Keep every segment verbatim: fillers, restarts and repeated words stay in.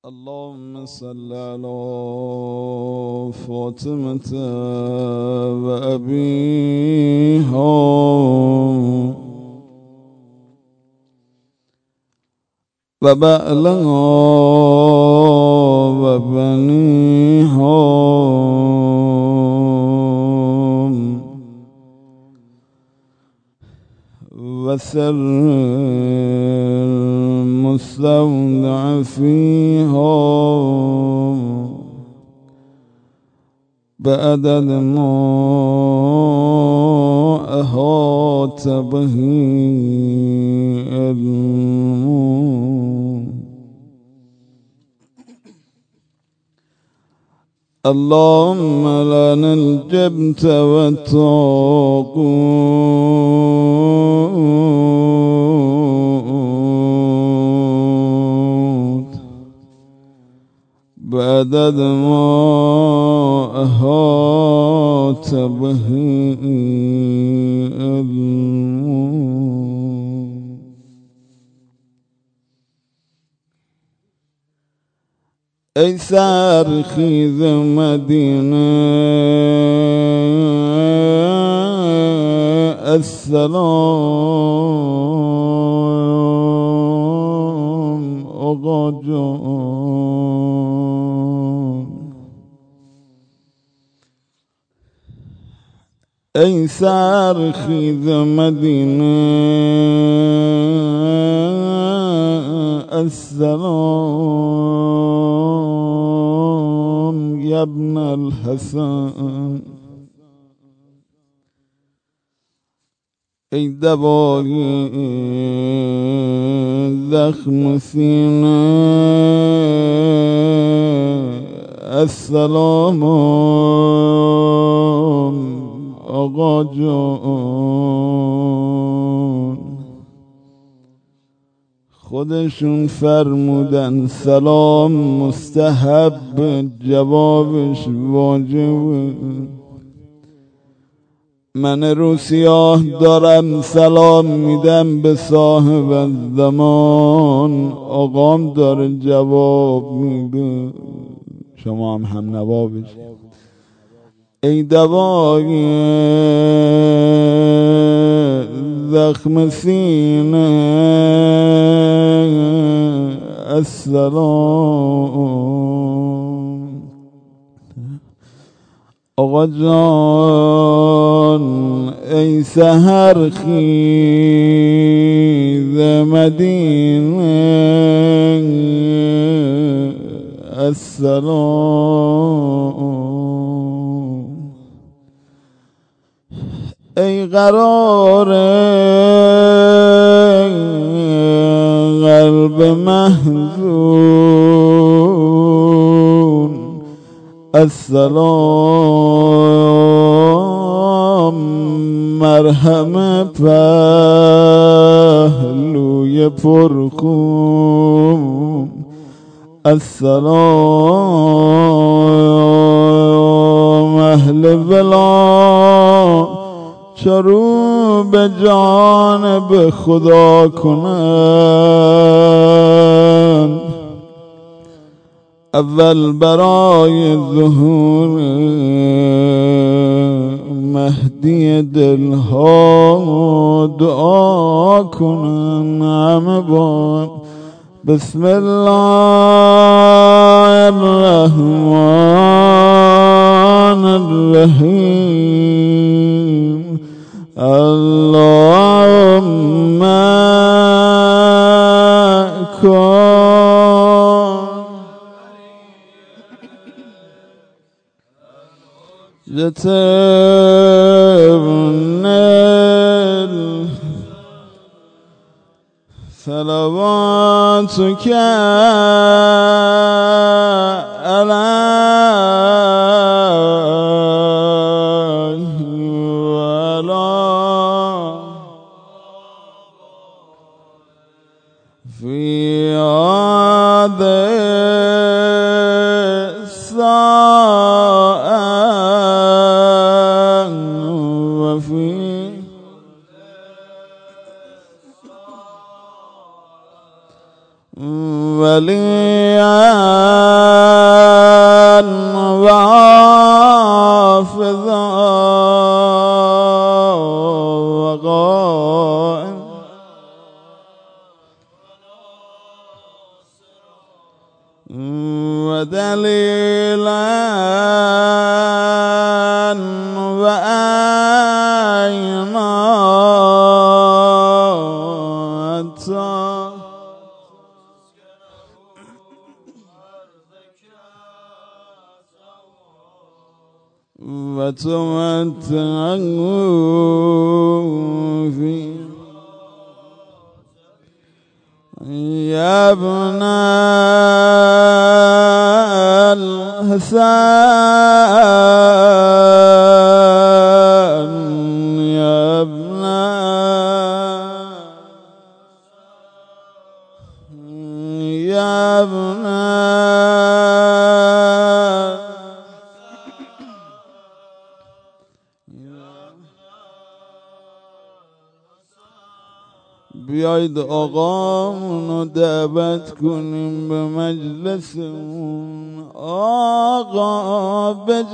اللهم صل على فاطمة وأبيها وبعلها وبنيها وسر المستودع فيها بعدد ما أحاط به علمه. اللهم لنا الجبت والطاغوت بعدد ما أحاط به علمه. ای سرخیز مدینه السلام آقا جان. ای سرخیز مدینه السلام یا ابن الحسن. ای دوای زخم سینه السلام آقا جان. خودشون فرمودن سلام مستحب، جوابش واجب. من رو سیاه دارم سلام میدم به صاحب زمان، آقام داره جواب میده، شما هم هم نوا بشید. ای دوای زخم سینه السلام آقا جان. ای سحر خیز مدینه السلام. ای قرار قلب محزون السلام. مرهم پهلوی پرخون السلام. اهل ولا چرو به جانب خدا کنند، اول برای ظهور مهدی دلها دعا کنند. همه با بسم الله الرحمن الرحیم. اللهم کن جتبن صلواتك عليه وعلى في هذه الساعة وفي وليا ودليلا وأينا وتمتعوا فيه يا ابن الحسن يا ابن يا ابن بیایید آقامونو دعوت کنیم به مجلسمون. آقا به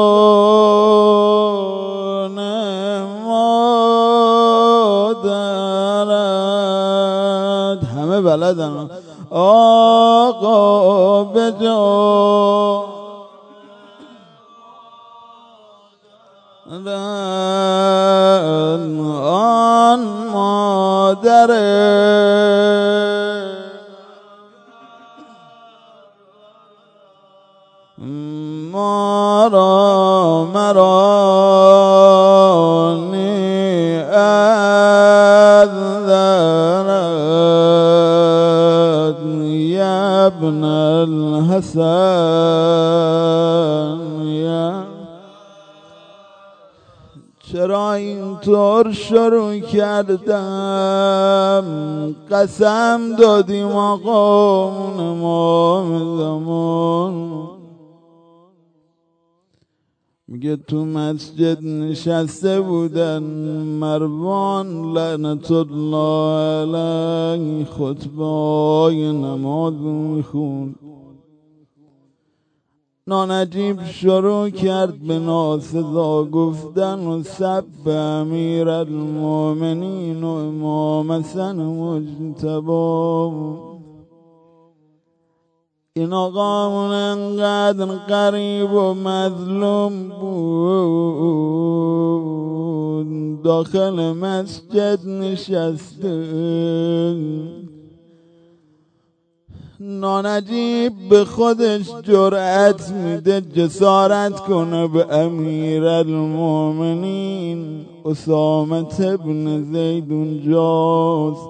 جان مادرت، همه بلدن. آقا به جان آن مادره مرا مرانی اذرت یا ابن الحسن یا. چرا اینطور شروع کردم؟ قسم دادیم آقامون امام زمان. میگه تو مسجد نشسته بودن مروان لعنت الله علیه خطبه های نماز میخوند. نانجیب شروع کرد به ناسزا گفتن و سب امیر المؤمنین و امام حسن مجتبی. این آقامون انقدر غریب و مظلوم بود داخل مسجد نشسته. نانجیب به خودش جرأت میده جسارت کنه به امیر المؤمنین اسامه ابن زید اونجاست.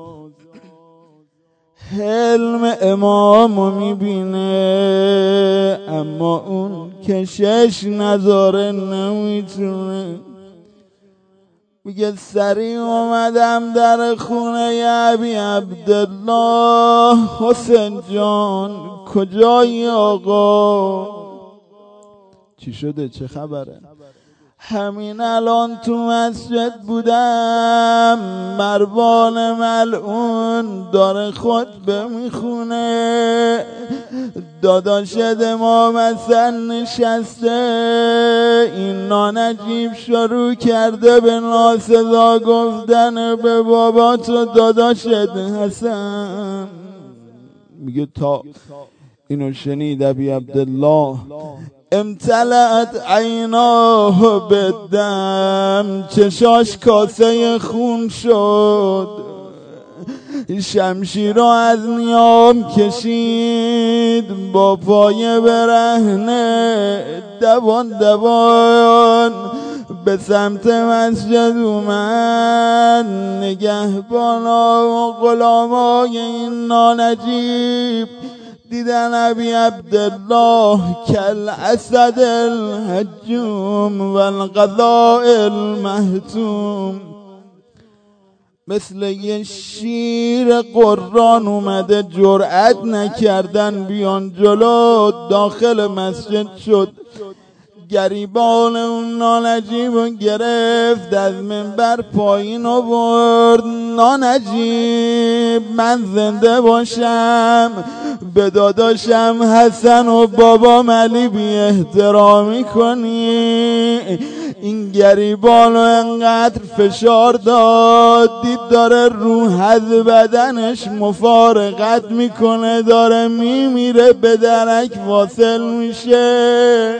حلم امامو میبینه اما اون کشش نداره، نمیتونه. میگه سریع اومدم در خونه ی ابی عبدالله. حسین جان کجایی آقا؟ چی شده؟ چه خبره؟ همین الان تو مسجد بودم، مروان ملعون داره خطبه میخونه، داداش امام حسن نشسته. این نانجیب شروع کرده به ناسزا گفتن به بابا تو داداشت حسن. میگه تا اینو شنید ابی عبدالله امتلأت عیناه بالدم، چشاش کاسه خون شد. شمشیر رو از نیام کشید، با پای برهنه دوان دوان به سمت مسجد اومد. نگهبانا و غلامای این نانجیب دیدن ابی عبدالله کل اسد الهجوم و القضاء المهتوم، مثل یه شیر قرآن اومده، جرأت نکردن بیان جلو. داخل مسجد شد، گریبان اون نانجیب رو گرفت، از منبر پایین آورد. نانجیب من زنده باشم به داداشم حسن و بابا علی بی احترامی کنی؟ این گریبانو انقدر فشار داد، دید داره رو حد بدنش مفارقت میکنه، داره میمیره، به درک واصل میشه.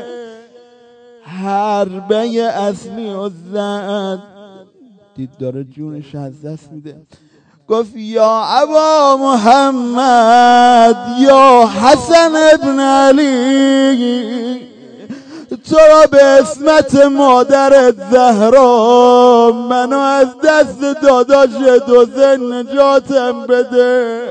حربه اصلی و زد، دید داره جونش از دست میده. گفت یا ابا محمد، یا حسن ابن علی، تو را به اسمت مادر زهرا منو از دست داداش حسین نجاتم بده.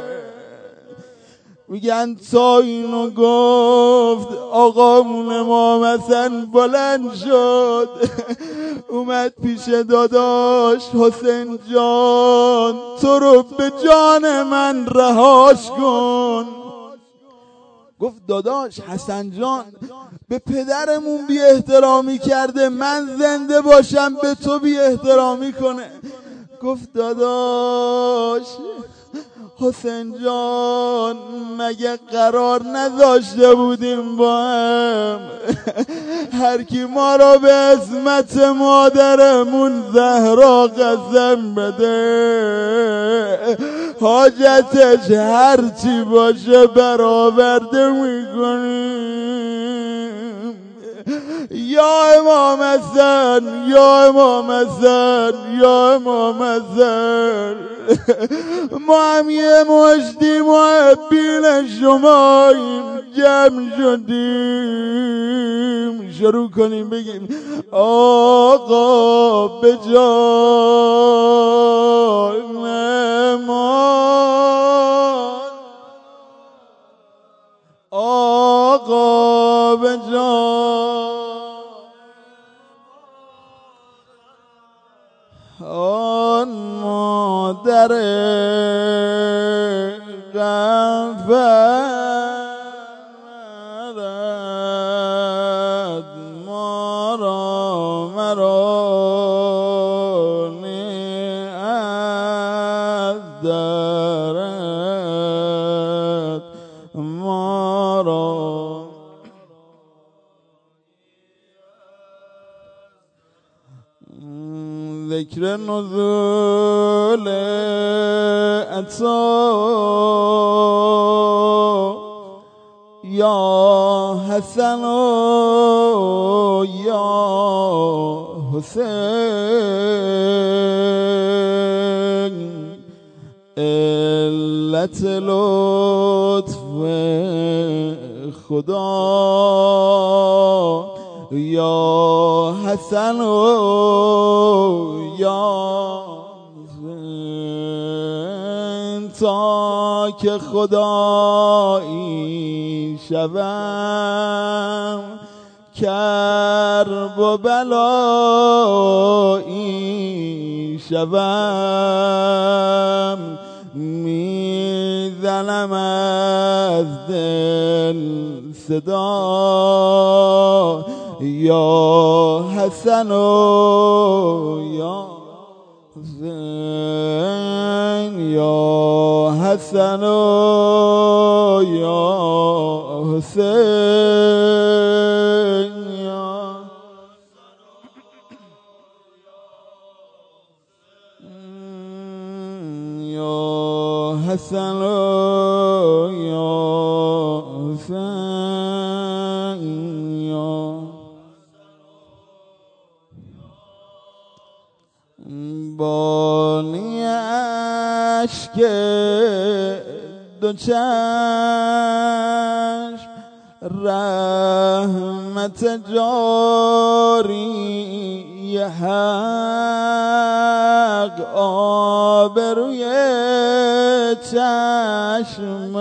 میگن تا اینو گفت آقامون امام حسن بلند شد، اومد پیش داداش. حسین جان تو رو به جان من رهاش کن. گفت داداش حسن جان به پدرمون بی احترامی کرده، من زنده باشم به تو بی احترامی کنه. گفت داداش حسین جان مگه قرار نذاشته بودیم با هم هر کی ما را به عظمت مادرمون زهرا قسم بده حاجتش هر چی باشه برآورده میکنیم. یا امام حسن، یا امام حسن، یا امام حسن، ما هم یه مشتی محبین شماییم، جمع شدیم. شروع کنیم بگیم آقا به جان ما، آقا به جان آن مادر غمفرد ما را مرانی از درد ما را. ذکر نزول عطا یا حسن و یا حسین، علت لطف خدا یا حسن و یا حسین، تا که خدایی شوم کرب و بلایی شوم، میزنم از دل صدا یا حسن و یا حسین، یا حسن و یا حسین، یا حسن و یا حسین، یا بانی اشک دو چشم رحمت جاری حق آبروی چشم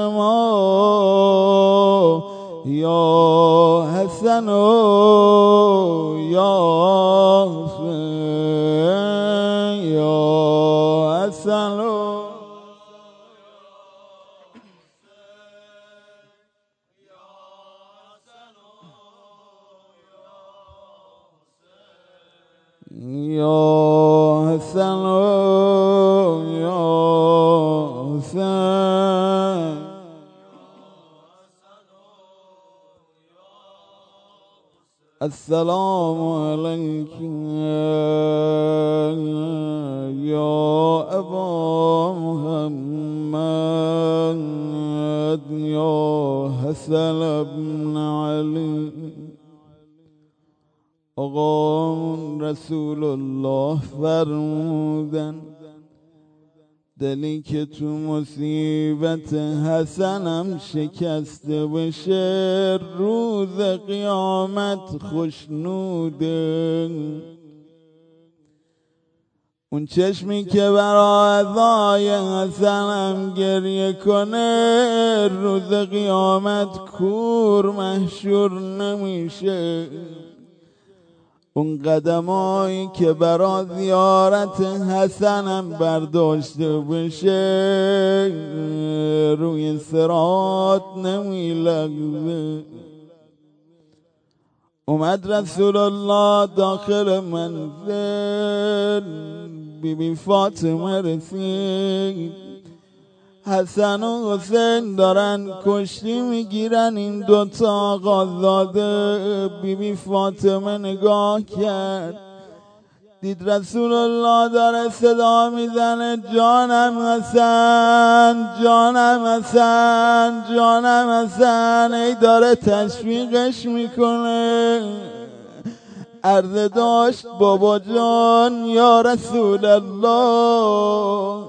ما یا حسن و یا حسین، یا حسن و یا حسن و یا حسین، السلام عليك يا أبا محمد يا حسن بن علي. آقا رسول الله فرمودن دلی که تو مصیبت حسنم شکسته بشه روز قیامت خوشنوده. اون چشمی که برای ازای حسنم گریه کنه روز قیامت کور محشور نمیشه. اون قدمایی که برا زیارت حسنم برداشته بشه روی صراط نمیلغزه. اومد رسول الله داخل منزل، بی بی فاطمه رسید. حسن و حسین دارن کشتی میگیرن این دوتا آقازاده. بی بی فاطمه نگاه کرد دید رسول الله داره صدا میزنه جانم حسن، جانم حسن، جانم حسن. ای داره تشویقش میکنه. عرض داشت بابا جان یا رسول الله،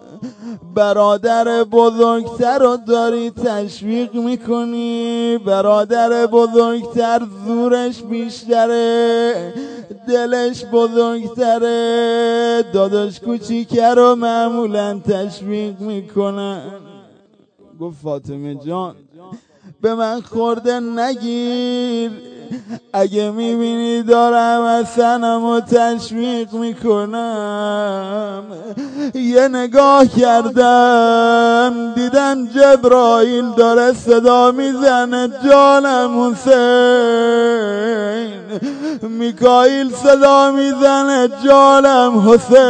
برادر بزرگتر رو داری تشویق میکنی. برادر بزرگتر زورش بیشتره، دلش بزرگتره. داداش کوچیکه رو معمولا تشویق میکنن. گفت فاطمه جان به من خورده نگیر، اگه میبینی دارم حسنمو تشویق میکنم. یه نگاه کردم دیدم جبرائیل داره صدا میزنه جانم حسین. میکائیل صدا میزنه جانم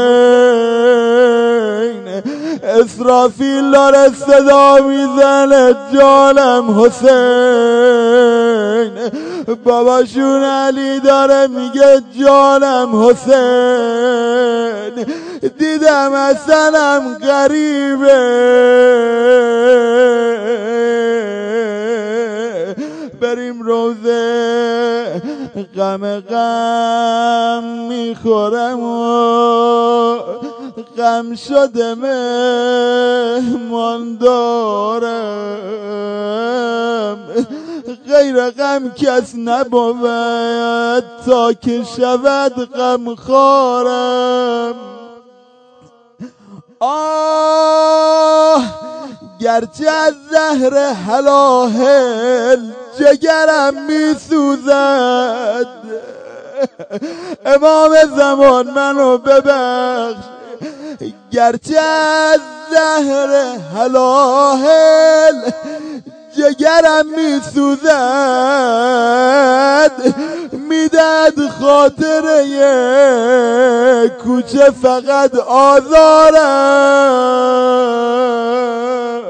حسین. اسرافیل داره صدا میزنه جانم حسین. باباشون علی داره میگه جانم حسین. دیدم حسنم غریبه، بریم روزه. غم غم میخورم و غم شده مهمان دارم. غیر غم کس نبود تا که شود غم خارم. آه گرچه از زهر هلاهل جگرم می سوزد. امام زمان منو ببخش. گرچه از زهر هلاهل جگرم می سوزد. میداد خاطره کوچه فقط آزارم.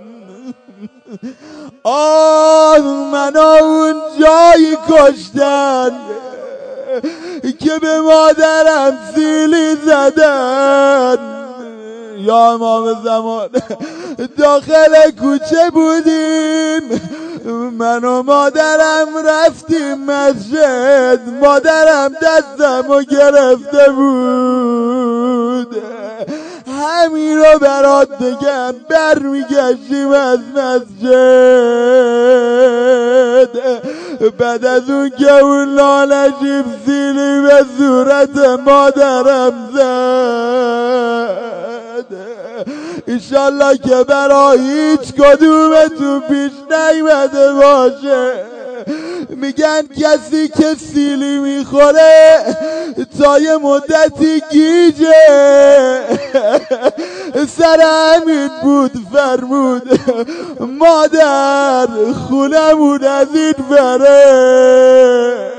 آه منو اون جایی کشتن که به مادرم سیلی زدن. یا امام زمان داخل کوچه بودیم، من و مادرم رفتیم مسجد. مادرم دستمو گرفته بود. همین رو برات بگم برمیگشتیم از مسجد. بعد از اون که اون لالجیب سیلی به صورت مادرم زد. انشالله که برای هیچ کدومتون پیش نیومده باشه. میگن کسی که سیلی میخوره تا یه مدتی گیجه. سر همین بود فرمود مادر خونمون از این بره،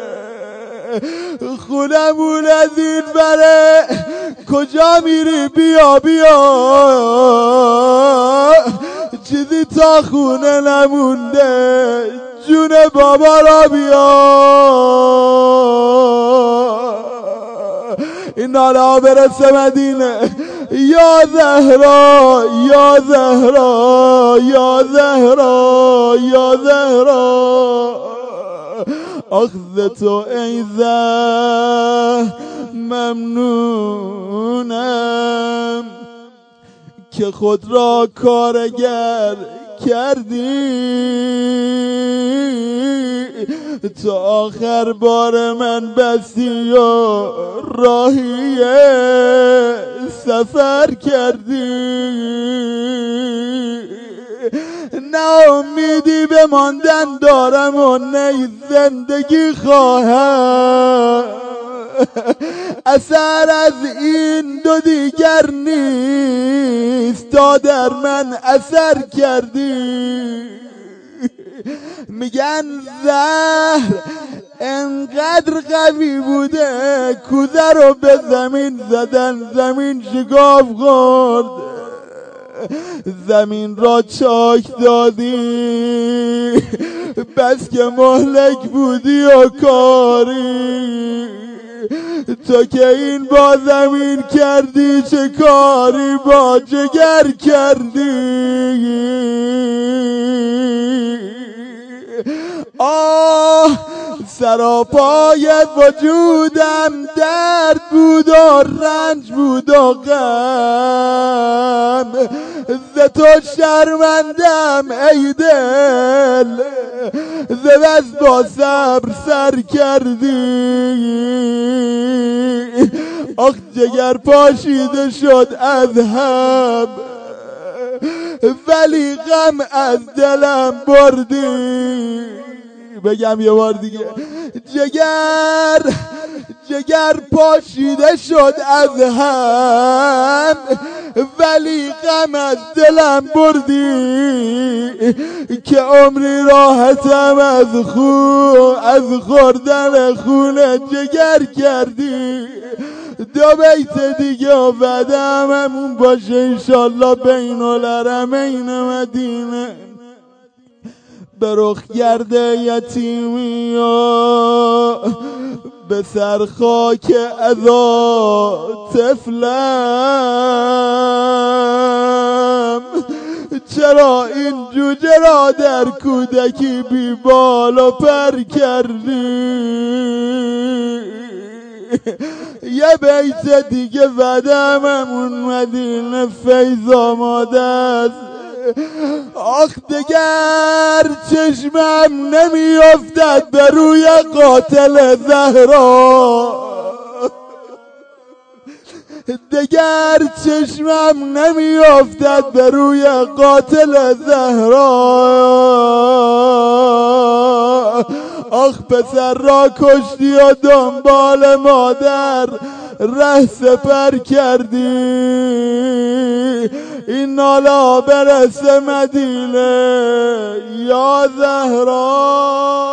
خونمون از این بره. کجا میری؟ بیا بیا چیزی تا خونه نمونده. جون بابا را بیار، این ناله برسه مدینه. یا زهرا یا زهرا یا زهرا یا زهرا، آخ ز تو ای زهر ممنونم که خود را کارگر کردی، تا آخر بار من بستی و راهی سفر کردی. نه امیدی به ماندن دارم و نه زندگی خواهم، اثر از این دو دیگر نیست، تا در من اثر کردی. میگن زهر انقدر قوی بوده کوزه رو به زمین زدن، زمین شگاف خورد، زمین را چاک دادی، بس که مهلک بودی و کاری، تو که این با زمین کردی چه کاری با جگر کردی. آه سراپای وجودم درد بود و رنج بود و غم، ز تو شرمندم ای دل، ز بس با صبر سر کردی. آخ جگر پاشیده شد از هم، ولی غم از دلم بردی. بگم یه بار دیگه، جگر جگر پاشیده شد از هم، ولی غم از دلم بردی، که عمری راحتم از خون از خوردن خون جگر کردی. دو بیت دیگه و بعدم همون باشه انشالله بین الحرمین مدینه. به رخ گرده یتیمی و به سر خاک عزا طفلم، چرا این جوجه را در کودکی بی بال و پر کردی. یه بیت دیگه بعدم همون مدینه فیض آماده است. آخ دگر چشمم نمیافتد به روی قاتل زهرا، دگر چشمم نمیافتد به روی قاتل زهرا. آخ پسر را کشتی و دنبال مادر ره سپر کردی، این ناله برسه مدینه. یا زهرا